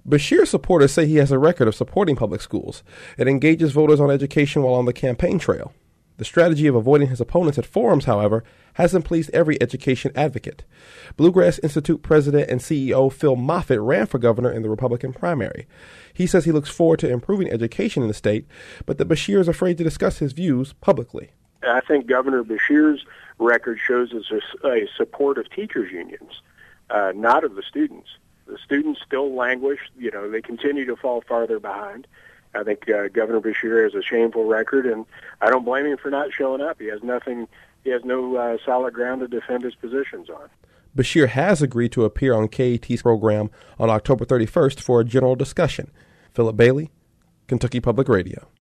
Beshear supporters say he has a record of supporting public schools and engages voters on education while on the campaign trail. The strategy of avoiding his opponents at forums, however, hasn't pleased every education advocate. Bluegrass Institute president and CEO Phil Moffitt ran for governor in the Republican primary. He says he looks forward to improving education in the state, but that Beshear is afraid to discuss his views publicly. I think Governor Beshear's record shows us a support of teachers' unions, not of the students. The students still languish. They continue to fall farther behind. I think Governor Beshear has a shameful record, and I don't blame him for not showing up. He has no solid ground to defend his positions on. Beshear has agreed to appear on KAT's program on October 31st for a general discussion. Philip Bailey, Kentucky Public Radio.